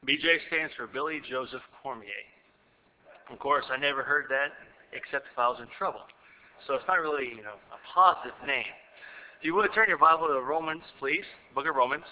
BJ stands for Billy Joseph Cormier. Of course, I never heard that except if I was in trouble. So it's not really, a positive name. If you would turn your Bible to Romans, please, Book of Romans.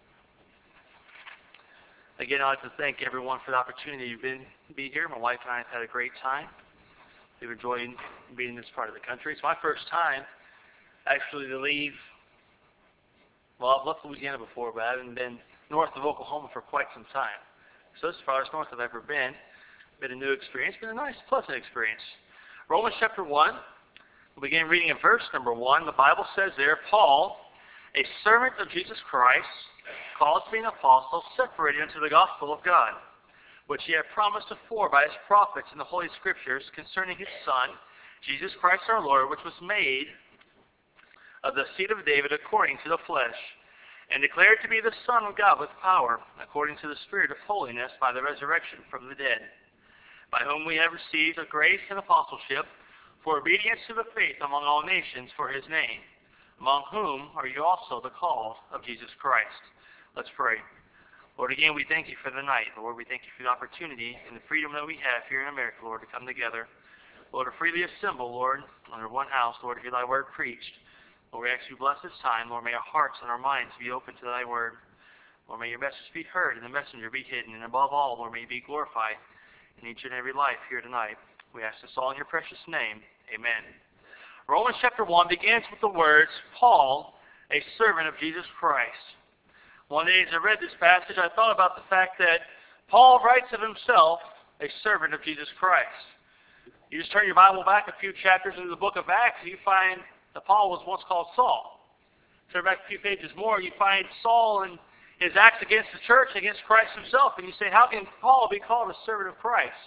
Again, I'd like to thank everyone for the opportunity to be here. My wife and I have had a great time. We've enjoyed being in this part of the country. It's my first time actually to leave. Well, I've left Louisiana before, but I haven't been north of Oklahoma for quite some time. So this is the farthest north I've ever been. Been a new experience, been a nice, pleasant experience. Romans chapter 1, we'll begin reading in verse number 1. The Bible says there, Paul, a servant of Jesus Christ, called to be an apostle, separated unto the gospel of God, which he had promised afore by his prophets in the Holy Scriptures concerning his Son, Jesus Christ our Lord, which was made of the seed of David according to the flesh, and declared to be the Son of God with power, according to the Spirit of holiness, by the resurrection from the dead, by whom we have received a grace and apostleship for obedience to the faith among all nations for his name, among whom are you also the called of Jesus Christ. Let's pray. Lord, again, we thank you for the night. Lord, we thank you for the opportunity and the freedom that we have here in America, Lord, to come together. Lord, to freely assemble, Lord, under one house, Lord, to hear thy word preached. Lord, we ask you bless this time. Lord, may our hearts and our minds be open to thy word. Lord, may your message be heard and the messenger be hidden. And above all, Lord, may you be glorified in each and every life here tonight. We ask this all in your precious name. Amen. Romans chapter 1 begins with the words, Paul, a servant of Jesus Christ. One day as I read this passage, I thought about the fact that Paul writes of himself, a servant of Jesus Christ. You just turn your Bible back a few chapters into the book of Acts, and you find that Paul was once called Saul. Turn back a few pages more, you find Saul and his acts against the church, against Christ himself, and you say, how can Paul be called a servant of Christ?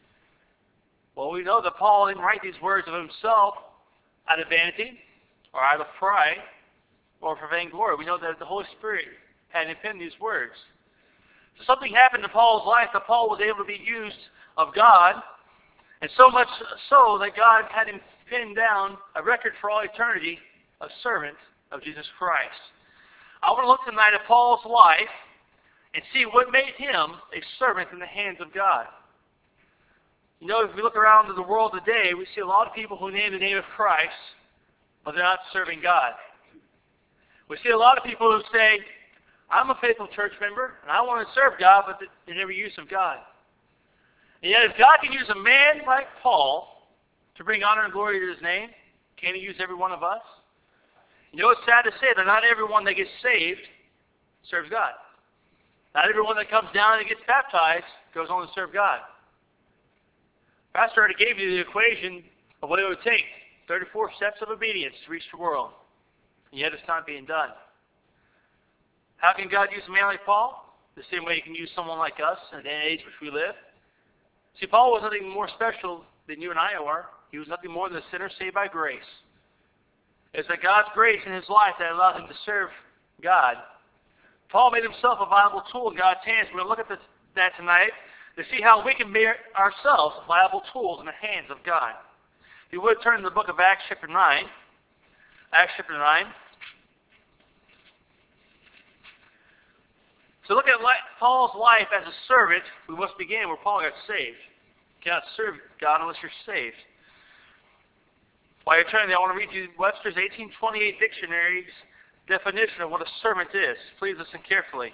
Well, we know that Paul didn't write these words of himself out of vanity, or out of pride, or for vainglory. We know that the Holy Spirit had him pen these words. So something happened in Paul's life that Paul was able to be used of God, and so much so that God had him pen down a record for all eternity, a servant of Jesus Christ. I want to look tonight at Paul's life and see what made him a servant in the hands of God. You know, if we look around the world today, we see a lot of people who name the name of Christ, but they're not serving God. We see a lot of people who say, I'm a faithful church member, and I want to serve God, but they never use of God. And yet, if God can use a man like Paul to bring honor and glory to his name, can he use every one of us? You know, it's sad to say that not everyone that gets saved serves God. Not everyone that comes down and gets baptized goes on to serve God. Pastor already gave you the equation of what it would take, 34 steps of obedience to reach the world. And yet it's not being done. How can God use a man like Paul? The same way he can use someone like us in the day and age which we live. See, Paul was nothing more special than you and I are. He was nothing more than a sinner saved by grace. It's that God's grace in his life that allowed him to serve God. Paul made himself a viable tool in God's hands. We're going to look at that tonight to see how we can be ourselves viable tools in the hands of God. If you would turn to the book of Acts chapter 9. Acts chapter 9. So look at Paul's life as a servant. We must begin where Paul got saved. You cannot serve God unless you're saved. While you're turning there, I want to read you Webster's 1828 dictionary's definition of what a servant is. Please listen carefully.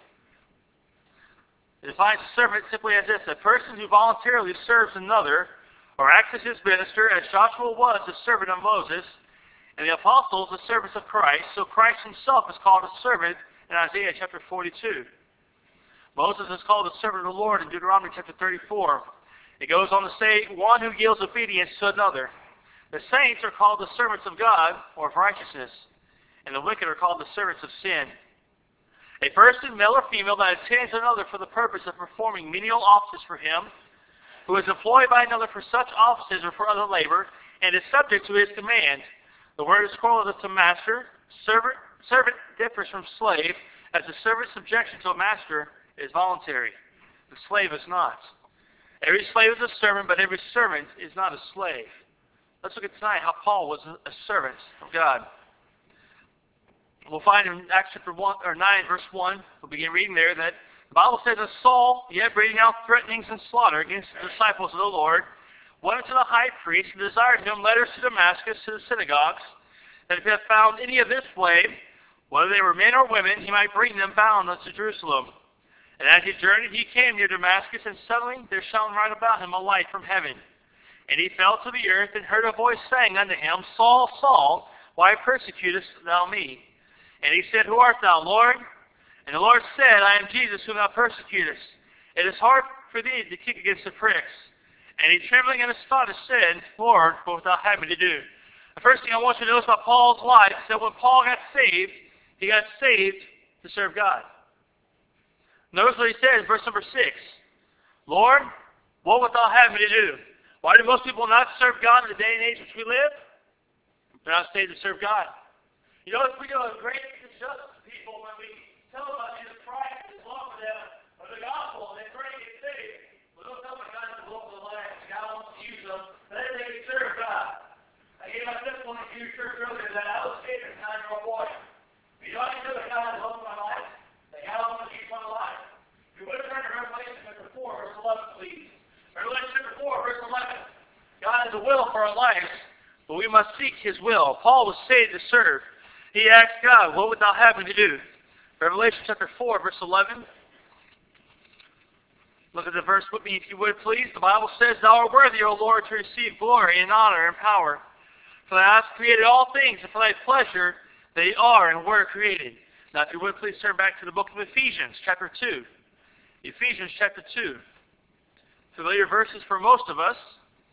It defines a servant simply as this: a person who voluntarily serves another or acts as his minister, as Joshua was the servant of Moses, and the apostles the servants of Christ. So Christ himself is called a servant in Isaiah chapter 42. Moses is called the servant of the Lord in Deuteronomy chapter 34. It goes on to say, one who yields obedience to another. The saints are called the servants of God, or of righteousness, and the wicked are called the servants of sin. A person, male or female, that attends another for the purpose of performing menial offices for him, who is employed by another for such offices or for other labor, and is subject to his command. The word is correlative to master. Servant differs from slave, as the servant's subjection to a master is voluntary. The slave is not. Every slave is a servant, but every servant is not a slave. Let's look at tonight how Paul was a servant of God. We'll find in Acts chapter 9, verse 1, we'll begin reading there, that The Bible says that Saul, yet breathing out threatenings and slaughter against the disciples of the Lord, went unto the high priest and desired him letters to Damascus to the synagogues, that if he had found any of this way, whether they were men or women, he might bring them bound unto Jerusalem. And as he journeyed, he came near Damascus, and suddenly there shone right about him a light from heaven. And he fell to the earth, and heard a voice saying unto him, Saul, Saul, why persecutest thou me? And he said, Who art thou, Lord? And the Lord said, I am Jesus whom thou persecutest. It is hard for thee to kick against the pricks. And he, trembling and astonished, said, Lord, what wilt thou have me to do? The first thing I want you to notice about Paul's life is that when Paul got saved, he got saved to serve God. Notice what he says, verse number 6. Lord, what wilt thou have me to do? Why do most people not serve God in the day and age which we live? They're not saved to serve God. You know, we do a great injustice to people when we tell them about Jesus Christ and love for them of the gospel, and they pray to get saved. But don't tell them God is the Lord of the life. God wants to use them. Then they can serve God. I gave my testimony to your church earlier that I was saved at 9-year-old boy. You know, I know that God has loved my life. That God wants to use my life. If you would have turned to Revelation chapter 4, verse 11, please. Revelation chapter 4, verse 11. God has a will for our lives, but we must seek His will. Paul was saved to serve. He asked God, what would thou have me to do? Revelation chapter 4, verse 11. Look at the verse with me, if you would, please. The Bible says, Thou art worthy, O Lord, to receive glory and honor and power. For thou hast created all things, and for thy pleasure they are and were created. Now, if you would, please turn back to the book of Ephesians, chapter 2. Ephesians, chapter 2. Familiar verses for most of us.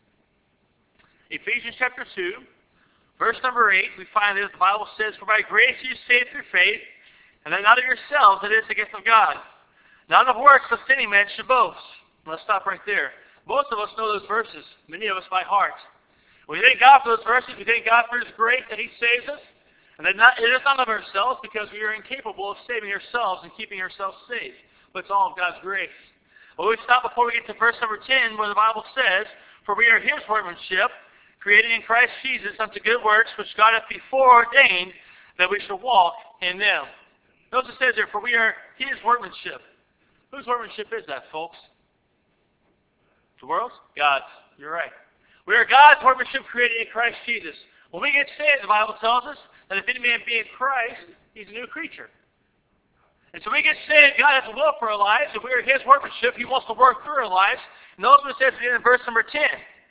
Ephesians, chapter 2, verse number 8, we find that the Bible says, For by grace you are saved through faith, and that not of yourselves, it is the gift of God. Not of works, lest any man should boast. Let's stop right there. Most of us know those verses, many of us by heart. We thank God for those verses. We thank God for His grace that He saves us. And that it is not of ourselves, because we are incapable of saving ourselves and keeping ourselves safe. But it's all of God's grace. Well, we stop before we get to verse number 10, where the Bible says, For we are His workmanship, created in Christ Jesus unto good works, which God hath before ordained that we shall walk in them. Notice it says there, For we are His workmanship. Whose workmanship is that, folks? The world's? God's. You're right. We are God's workmanship created in Christ Jesus. When we get saved, the Bible tells us that if any man be in Christ, he's a new creature. And so when we get saved, God has a will for our lives. If we are His workmanship, He wants to work through our lives. And notice what it says in verse number 10.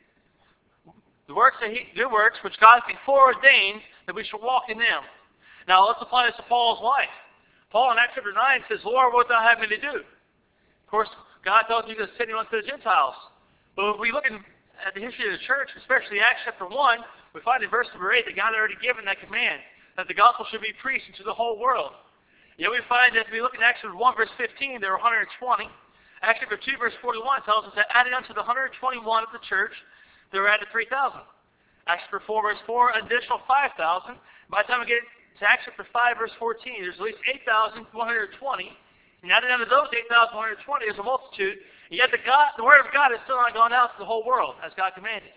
The works that good works, which God before ordained that we should walk in them. Now let's apply this to Paul's life. Paul in Acts chapter 9 says, Lord, what wilt thou have me to do? Of course, God tells me to send him unto the Gentiles. But if we look at the history of the church, especially Acts chapter 1, we find in verse number 8 that God had already given that command, that the gospel should be preached into the whole world. Yet we find that if we look at Acts chapter 1, verse 15, there were 120. Acts chapter 2, verse 41 tells us that added unto the 121 of the church, there were added 3,000. Acts chapter 4, verse 4, an additional 5,000. By the time we get to Acts chapter 5, verse 14, there's at least 8,120. And added unto those 8,120 is a multitude. And yet the Word of God has still not gone out to the whole world, as God commanded.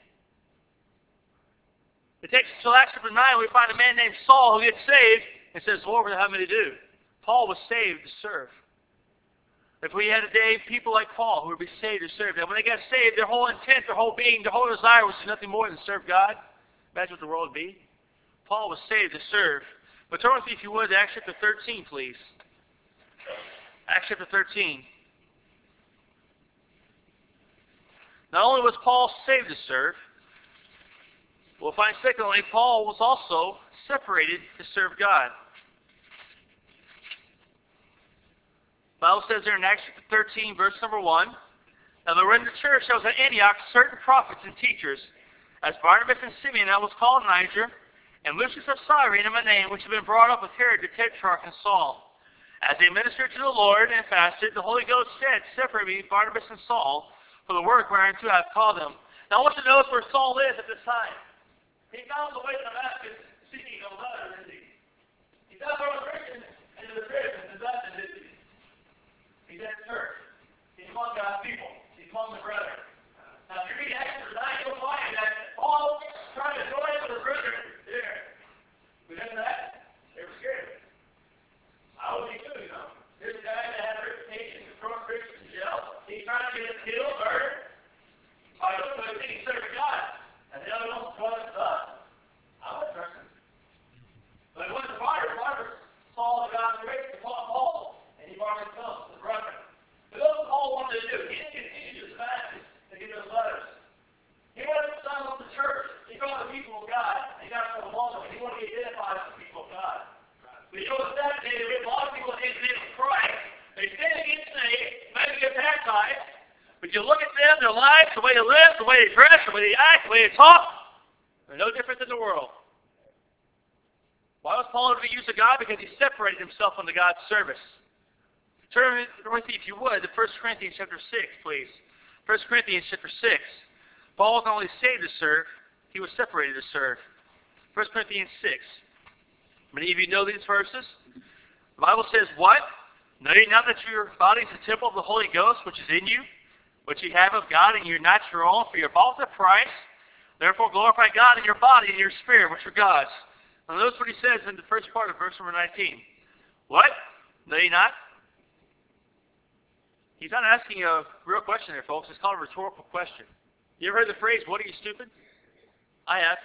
It takes us to Acts chapter 9, we find a man named Saul who gets saved and says, Lord, what do you have me to do? Paul was saved to serve. If we had a day, people like Paul who would be saved to serve, and when they got saved, their whole intent, their whole being, their whole desire was nothing more than serve God. Imagine what the world would be. Paul was saved to serve. But turn with me, if you would, to Acts chapter 13, please. Acts chapter 13. Not only was Paul saved to serve, we'll find secondly, Paul was also separated to serve God. The Bible says there in Acts chapter 13, verse number 1, Now there were in the church that was at Antioch certain prophets and teachers, as Barnabas and Simeon that was called Niger, and Lucius of Cyrene and Manaen, which had been brought up with Herod the Tetrarch and Saul. As they ministered to the Lord and fasted, the Holy Ghost said, Separate me, Barnabas and Saul, for the work whereunto I have called them. Now I want you to notice where Saul is at this time. He's not on the way to Damascus seeking a letter, is he? He's not going to prison into the prison and nothing, is he? He's at church. He's among God's people. He's among the brethren. Now if you read Acts 9, you'll find that Paul trying to join with the brethren there. Because of that, they were scared. I would be too, you know. Here's a guy that had a reputation for baptized, but you look at them, their lives, the way they live, the way they dress, the way they act, the way they talk, they're no different than the world. Why was Paul able to be used of God? Because he separated himself unto God's service. Turn with me, if you would, to 1 Corinthians chapter 6, please. 1 Corinthians chapter 6. Paul was not only saved to serve, he was separated to serve. 1 Corinthians 6. Many of you know these verses. The Bible says, what? Know ye not that your body is the temple of the Holy Ghost, which is in you, which ye have of God, and you're not your own, for you're bought with a price. Therefore glorify God in your body and your spirit, which are God's. Now notice what he says in the first part of verse number 19. What? Know ye not? He's not asking a real question there, folks. It's called a rhetorical question. You ever heard the phrase, what are you, stupid? I have.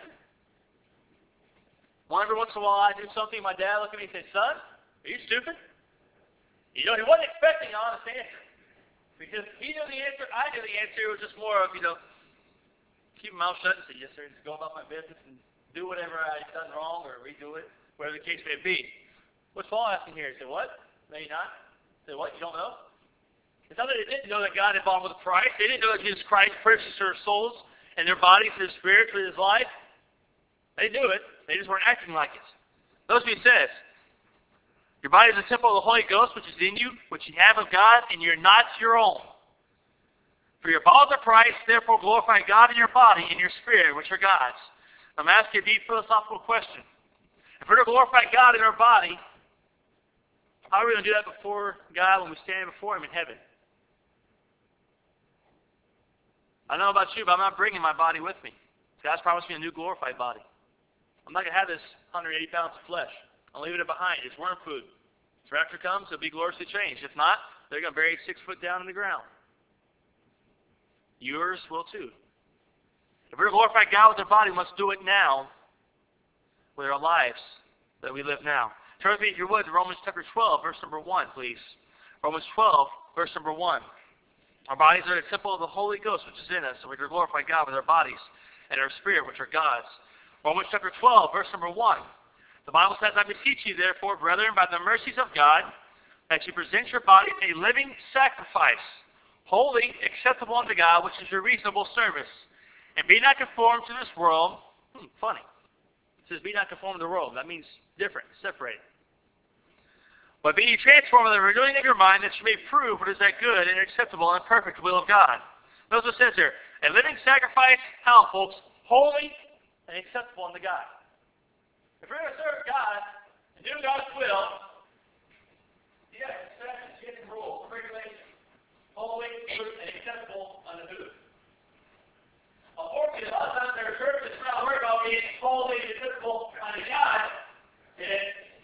Well, every once in a while I do something, my dad looked at me and said, son, are you stupid? You know, he wasn't expecting an honest answer. Because he knew the answer, I knew the answer. It was just more of, keep my mouth shut and say, yes, sir, just go about my business and do whatever I've done wrong or redo it, whatever the case may be. What's Paul asking here? He said, what? No, you're not? He said, what? You don't know? It's not that they didn't know that God had bought them with a price. They didn't know that Jesus Christ purchased their souls and their bodies, their spirits, with his life. They knew it. They just weren't acting like it. Notice what he says. Your body is a temple of the Holy Ghost, which is in you, which you have of God, and you're not your own. For you're bought with a price, therefore glorify God in your body and your spirit, which are God's. I'm asking a deep philosophical question. If we're to glorify God in our body, how are we going to do that before God when we stand before him in heaven? I don't know about you, but I'm not bringing my body with me. God's promised me a new glorified body. I'm not going to have this 180 pounds of flesh. I'm leaving it behind. It's worm food. If rapture comes, it'll be gloriously changed. If not, they're going to bury it 6 foot down in the ground. Yours will too. If we're to glorify God with our body, we must do it now with our lives that we live now. Turn with me, if you would, to Romans chapter 12, verse number 1, please. Romans 12, verse number 1. Our bodies are the temple of the Holy Ghost, which is in us, so we're to glorify God with our bodies and our spirit, which are God's. Romans chapter 12, verse number 1. The Bible says, I beseech you, therefore, brethren, by the mercies of God, that you present your bodies a living sacrifice, holy, acceptable unto God, which is your reasonable service. And be not conformed to this world. Funny. It says, be not conformed to the world. That means different, separated. But be ye transformed by the renewing of your mind, that you may prove what is that good and acceptable and perfect will of God. Notice what it says here. A living sacrifice, how, folks? Holy and acceptable unto God. If we're going to serve God and do God's will, you got to set get the rules, regulations. Holy and acceptable unto who? Unfortunately, a lot of times there are churches that not worried about being holy and acceptable unto God. And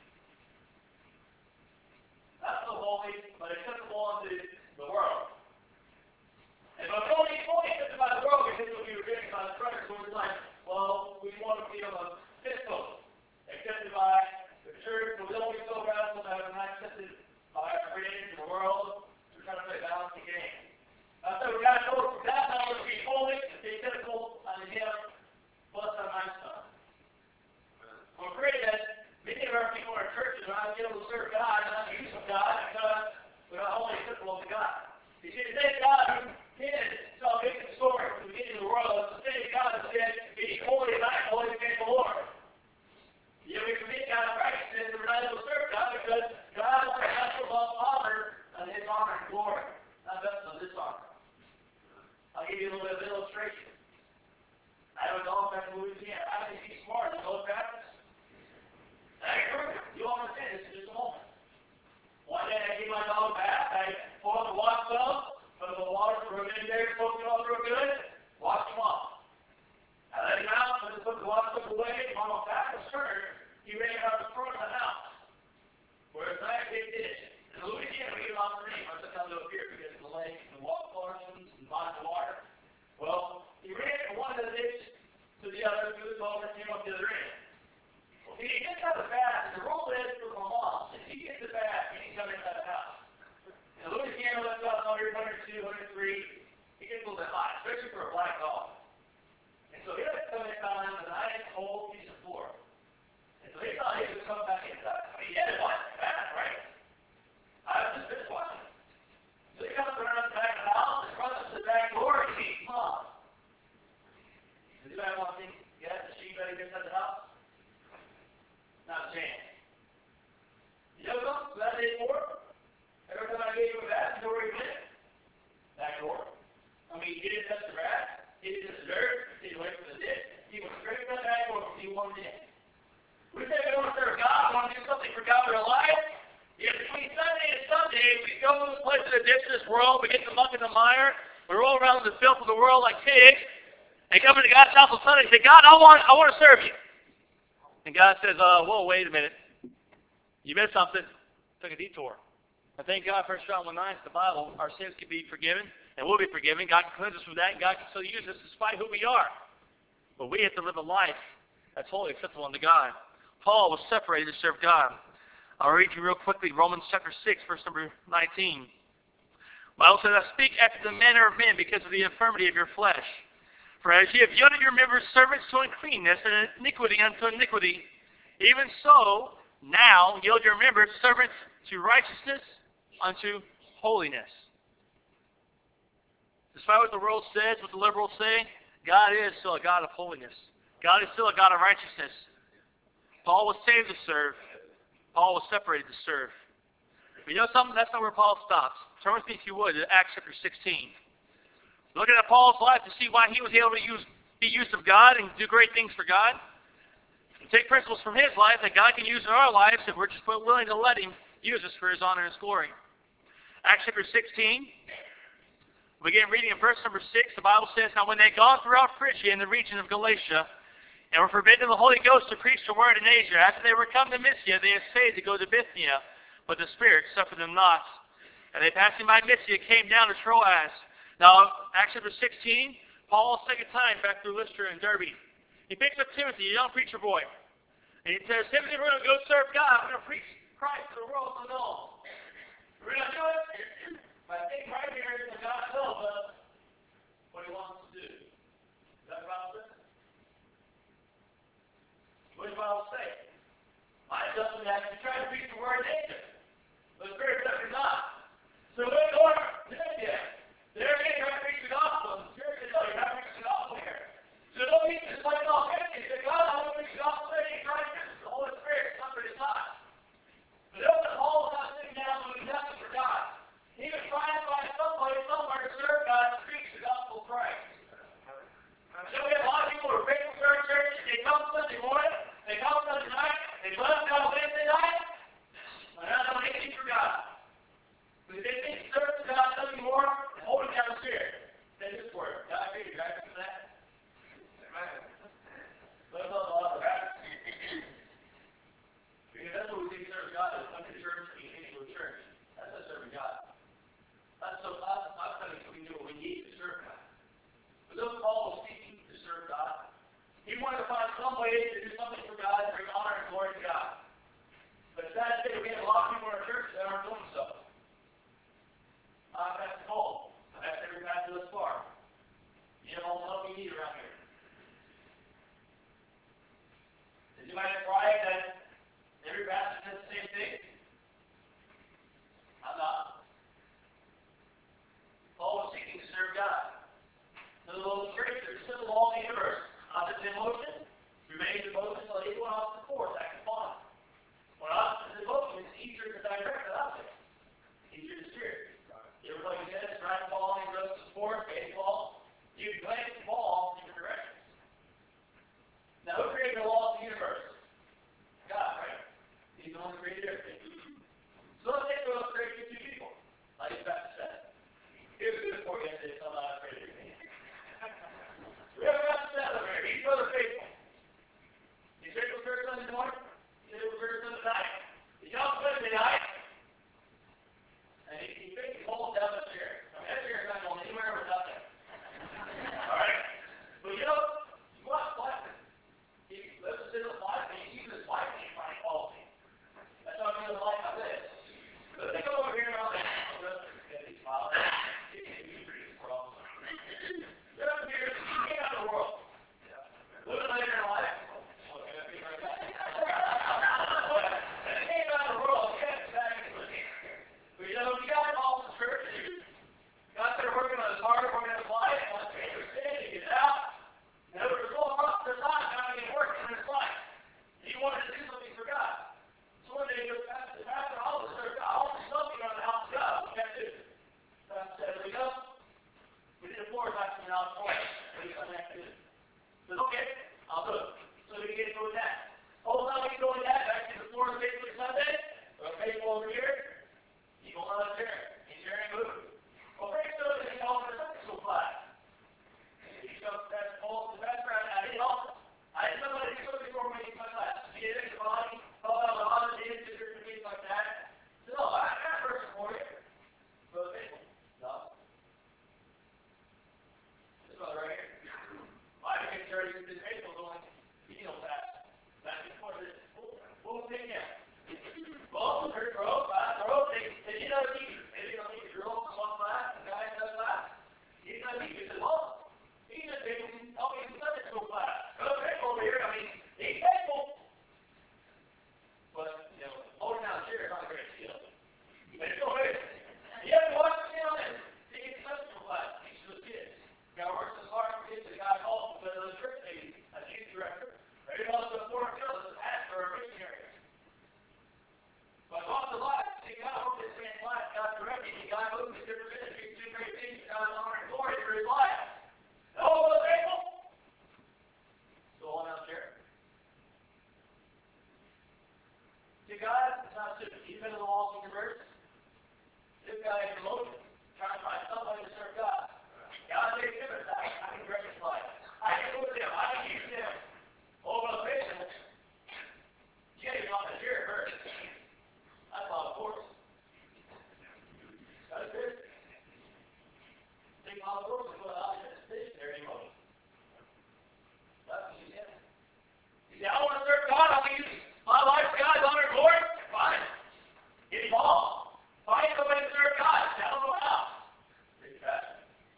not so holy, but acceptable unto the world. And if we're only accepted by the world because we'll be rejected by the church, so it's like, well, we want to be on a fiscal. Accepted by the church, but we don't get so radical that we're not accepted by our friends in the world. We're trying to play a balancing game. So we got to know from God now to be holy and be acceptable unto him, plus our lifestyle. I'm afraid that many of our people in our churches are not able to serve God and not the use of God because we're not holy and acceptable to God. You see, the same God who did salvation story from the beginning of the world is the same God who said, be holy and I am holy against the Lord. You know, we commit God of righteousness and we're not able to serve God because God wants us to love honor and his honor and glory, not vessels of dishonor. I'll give you a little bit of illustration. I have a dog back in Louisiana. I think he's smart. You know Baptist? You understand this in just a moment. One day I gave my dog a bath. I poured the wash tub, put the water in there, soaked it all real good, washed him off. I let him out, put the water tub away, on my back was turned, he ran out the front of the house. Where it's nice big ditch. In Louisiana, we get a lot of rain. I took out to up here because of the lake and the water portions and bodies of water. Well, he ran from one of the ditches to the other, through the culvert, came up the other end. Well, he gets out of the bath, and the rule is for my mom, if he gets to the bath, he can come inside the house. In Louisiana, let's go 100, 102, 103, he gets a little bit hot, especially for a black dog. And so he had to come inside with a nice cold piece of floor. And so he thought he could come back inside. I mean, he had to watch the bath, right? I was just finished watching. So he comes around the back of the in the ditch of this world. We get the muck and the mire. We roll around in the filth of the world like pigs. And come into God's house on Sunday and say, God, I want to serve you. And God says, whoa, wait a minute. You missed something. Took a detour. I thank God, 1 John 1:9, the Bible, our sins can be forgiven and will be forgiven. God can cleanse us from that, and God can still use us despite who we are. But we have to live a life that's holy, acceptable unto God. Paul was separated to serve God. I'll read you real quickly, Romans chapter 6, verse number 19. The Bible says, I speak after the manner of men because of the infirmity of your flesh. For as ye have yielded your members servants to uncleanness and iniquity unto iniquity, even so now yield your members servants to righteousness unto holiness. Despite what the world says, what the liberals say, God is still a God of holiness. God is still a God of righteousness. Paul was saved to serve. Paul was separated to serve. But you know something? That's not where Paul stops. Turn with me, if you would, to Acts chapter 16. Looking at Paul's life to see why he was able to be used of God and do great things for God. And take principles from his life that God can use in our lives if we're just willing to let him use us for his honor and his glory. Acts chapter 16. We begin reading in verse number 6. The Bible says, Now when they had gone throughout Phrygia and the region of Galatia, and were forbidden of the Holy Ghost to preach the word in Asia, after they were come to Mysia, they essayed to go to Bithynia, but the Spirit suffered them not. And they passing by Mysia came down to Troas. Now, Acts chapter 16, Paul's second time back through Lystra and Derbe. He picks up Timothy, a young preacher boy. And he says, Timothy, we're going to go serve God. We're going to preach Christ to the world to know. We're going to do it by taking right here that God tells us what he wants to do. Is that what the Bible says? What does the Bible say? I tell them that you try to preach the word in Asia, but the Spirit says you're not. So we're going to India. They're going to preach the gospel. The Spirit says, no, you're not preaching the gospel here. So don't be just like all Christians. Say, God, I want to preach the gospel. They ain't trying to preach the Holy Spirit. Somebody is not. But notice that Paul was not sitting down doing nothing for God. He was trying to find somebody somewhere to serve God to preach the gospel of Christ. So we have a lot of people who are faithful to our church. They come Sunday morning. They come Sunday night. They let them come Wednesday night. They're not doing anything for God. But if they think serving God nothing more than holding down the Spirit, then this word. God, I figured, right? For that. Let's not allow that. Because that's what we think serving God is. Come to church and get into a church. That's not serving God. That's so I'm telling you, we do what we need to serve God. But those Paul was seeking to serve God. He wanted to find some way to do something for God and bring honor and glory to God. But sad to say, we have a lot of people in our church that aren't doing so. That's the goal. That's every pastor thus far. You have all the help you need around here. Is anybody surprised that every pastor says the same thing? I'm not. Paul was seeking to serve God. The little scripture, still all the universe. Opposite in motion, remains in motion until equal and opposite force, act upon. When opposite is in motion, it's easier to direct the opposite. Easier to steer. You ever play tennis, right ball, and goes to sport, baseball? You can play the ball in different directions. Now, who created the laws of the universe? God, right? He's the one who created everything. So let's take those created two people, like the Baptist said. Here's a good for you yesterday, so I'm not afraid of anything. We have a Baptist over here. He's brother faithful. He's faithful church Sunday morning. He's faithful church Sunday night. He comes Wednesday night. And he basically holds down the chair. I mean, that chair is not going anywhere without that. Alright? But you know, you watch life. He lives a single life, and he uses his life to find quality. That's how he lives a life like this. But they go over here and all that. He smiles. He's pretty strong. Get up here. Get out of the world. Live later in life. You got to call the church. God started working on his heart, working on his life, and once he understands, he gets out. And over the whole rest of the time, God began working in his life. He wanted to do something for God. So one day he goes, Pastor, I want to serve God. I want to do something around the house of God. What can I do? Pastor said, here we go. We need a floor back in the house for us. What do you have to do? He says, okay, I'll do it. So we begin doing that. Whole time we doing that, back to the floor of faithfully Sunday. We're faithful over here. Going on a chair. He's sharing moving. my world is what I did. There you go. That's what you said. You say, I want to serve God. I want to use my life for God's honor and glory. Fine. Get involved. Find somebody to serve God. Tell them how. Pretty fast.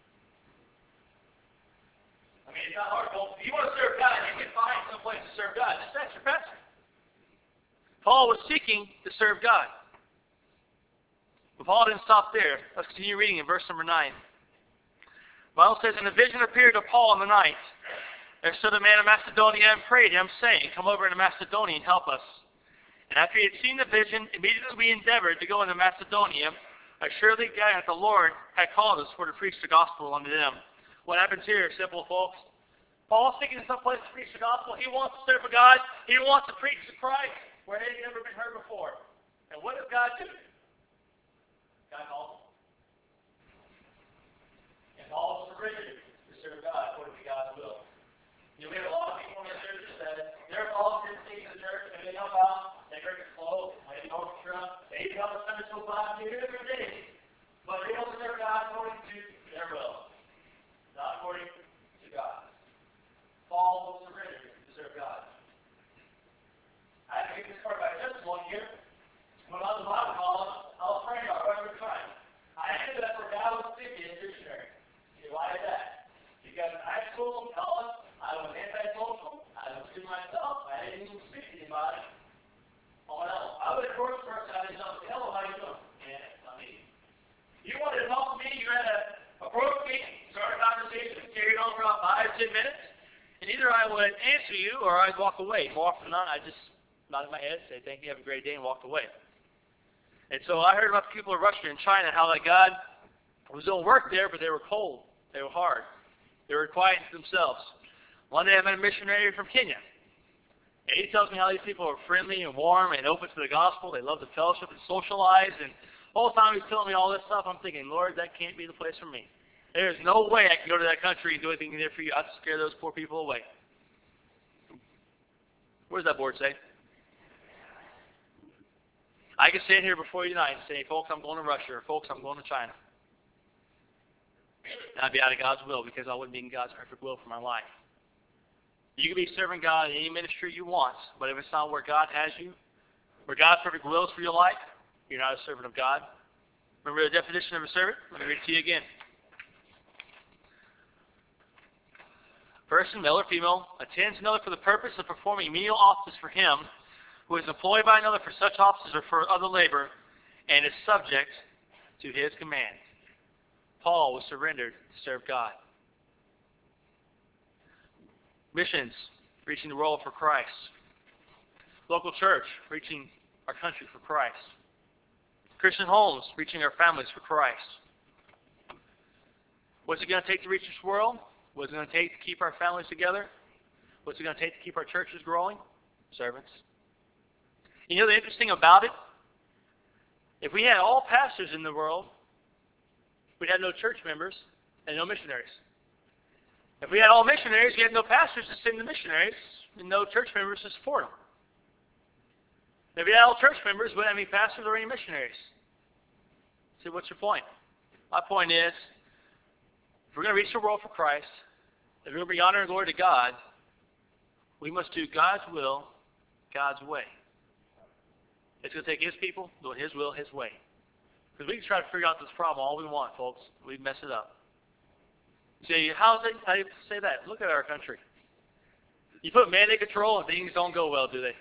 I mean, it's not hard. Well, if you want to serve God, you can find some place to serve God. Just ask your pastor. Paul was seeking to serve God. But Paul didn't stop there. Let's continue reading in verse number 9. The Bible says, and a vision appeared to Paul in the night. There stood a man of Macedonia and prayed him, saying, come over into Macedonia and help us. And after he had seen the vision, immediately we endeavored to go into Macedonia, assuredly guiding that the Lord had called us for to preach the gospel unto them. What happens here, simple folks? Paul's seeking some place to preach the gospel. He wants to serve God. He wants to preach to Christ where it had never been heard before. And what does God do? God calls him. And Paul surrendered to serve God according to God's will. You know, we have a lot of people in the churches that they're involved in things in the church, and they help out, they bring a clothes, play the orchestra, they even help the Sunday school class, they do different things. But they don't serve God according to their will, not according to God. Paul surrendered to serve God. I have to give this part of my testimony here. When I was in Bible college, I was praying about what I was trying. I ended up where God was speaking as a missionary. See, why is that? Because in high school and college, I was antisocial. I was to myself. I didn't even speak to anybody. Oh, no. I was a course person. I didn't know, hello, how you doing? Yeah, not me. You wanted to talk to me, you had to approach me, start a conversation, carried on for about 5 or 10 minutes, and either I would answer you or I'd walk away. More often than not, I just nodded my head, say thank you, have a great day, and walked away. And so I heard about the people of Russia and China, how that God was doing work there, but they were cold. They were hard. They were quiet themselves. One day I met a missionary from Kenya. And he tells me how these people are friendly and warm and open to the gospel. They love to fellowship and socialize. And the whole time he's telling me all this stuff, I'm thinking, Lord, that can't be the place for me. There's no way I can go to that country and do anything there for you. I'd scare those poor people away. What does that board say? I can stand here before you tonight and say, folks, I'm going to Russia, or folks, I'm going to China. And I'd be out of God's will because I wouldn't be in God's perfect will for my life. You can be serving God in any ministry you want, but if it's not where God has you, where God's perfect will is for your life, you're not a servant of God. Remember the definition of a servant? Let me read it to you again. Person, male or female, attends another for the purpose of performing menial office for him, who is employed by another for such offices or for other labor, and is subject to his command. Paul was surrendered to serve God. Missions, reaching the world for Christ. Local church, reaching our country for Christ. Christian homes, reaching our families for Christ. What's it going to take to reach this world? What's it going to take to keep our families together? What's it going to take to keep our churches growing? Servants. You know the interesting about it? If we had all pastors in the world, we'd have no church members and no missionaries. If we had all missionaries, we had no pastors to send the missionaries and no church members to support them. If we had all church members, we wouldn't have any pastors or any missionaries. See, what's your point? My point is, if we're going to reach the world for Christ, if we're going to bring honor and glory to God, we must do God's will, God's way. It's going to take His people doing His will, His way. Because we can try to figure out this problem all we want, folks. We'd mess it up. You say, how do you say that? Look at our country. You put mandate control and things don't go well, do they?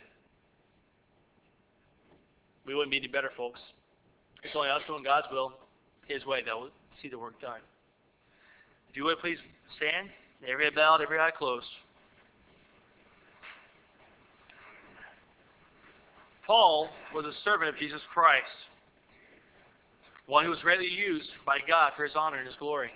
We wouldn't be any better, folks. It's only us doing God's will, His way, that will see the work done. If you would, please stand. Every head bowed, every eye closed. Paul was a servant of Jesus Christ, one who was readily used by God for His honor and His glory.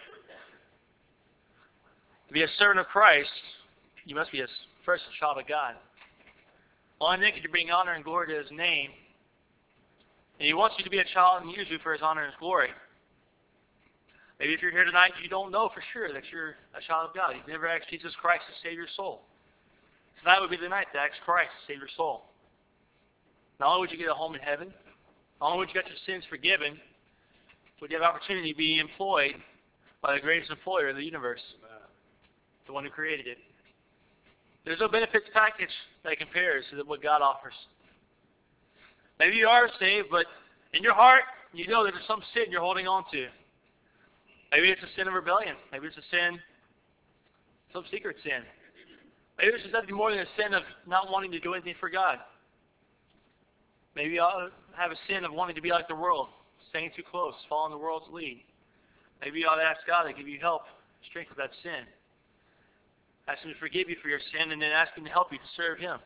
To be a servant of Christ, you must be first a child of God. Only then can you bring honor and glory to His name. And He wants you to be a child and use you for His honor and His glory. Maybe if you're here tonight, you don't know for sure that you're a child of God. You've never asked Jesus Christ to save your soul. Tonight would be the night to ask Christ to save your soul. Not only would you get a home in heaven, not only would you get your sins forgiven, would you have opportunity to be employed by the greatest employer in the universe, the one who created it. There's no benefits package that compares to what God offers. Maybe you are saved, but in your heart, you know that there's some sin you're holding on to. Maybe it's a sin of rebellion. Maybe it's a sin, some secret sin. Maybe it's just nothing more than a sin of not wanting to do anything for God. Maybe you ought to have a sin of wanting to be like the world, staying too close, following the world's lead. Maybe you ought to ask God to give you help, strength with that sin. Ask Him to forgive you for your sin, and then ask Him to help you to serve Him.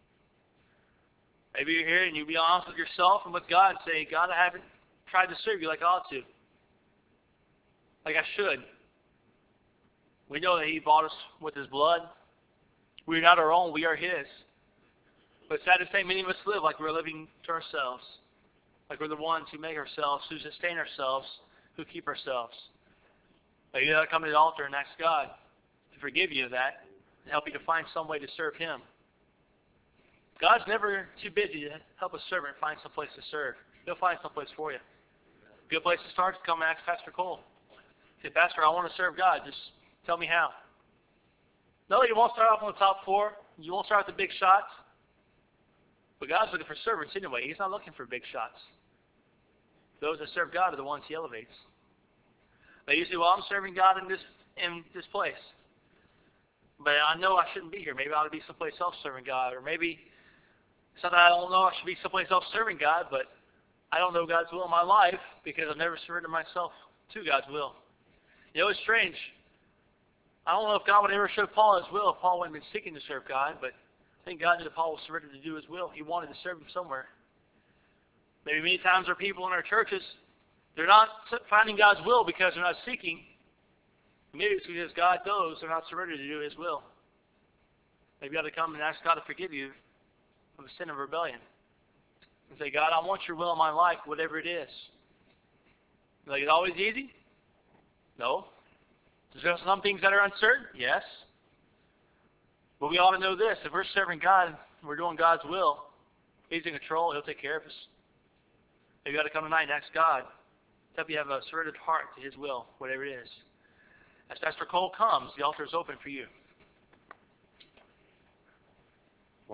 Maybe you're here and you'll be honest with yourself and with God and say, God, I haven't tried to serve you like I ought to, like I should. We know that He bought us with His blood. We're not our own, we are His. But it's sad to say many of us live like we're living to ourselves, like we're the ones who make ourselves, who sustain ourselves, who keep ourselves. Maybe you ought to come to the altar and ask God to forgive you of that and help you to find some way to serve Him. God's never too busy to help a servant find some place to serve. He'll find some place for you. A good place to start is to come and ask Pastor Cole. Say, Pastor, I want to serve God. Just tell me how. No, you won't start off on the top floor. You won't start with the big shots. But God's looking for servants anyway. He's not looking for big shots. Those that serve God are the ones He elevates. But you say, well, I'm serving God in this place. But I know I shouldn't be here. Maybe I ought to be someplace else serving God. Or maybe it's not that I don't know I should be someplace else serving God, but I don't know God's will in my life because I've never surrendered myself to God's will. You know, it's strange. I don't know if God would ever show Paul His will if Paul wouldn't have been seeking to serve God, but I think God knew that Paul was surrendered to do His will. He wanted to serve Him somewhere. Maybe many times there are people in our churches, they're not finding God's will because they're not seeking. Maybe it's because God knows they're not surrendered to do His will. Maybe you ought to come and ask God to forgive you of a sin of rebellion. And say, God, I want your will in my life, whatever it is. Like, it's always easy? No. Is there some things that are uncertain? Yes. But we ought to know this. If we're serving God and we're doing God's will, He's in control. He'll take care of us. Maybe you ought to come tonight and ask God to help you have a surrendered heart to His will, whatever it is. As Pastor Cole comes, the altar is open for you.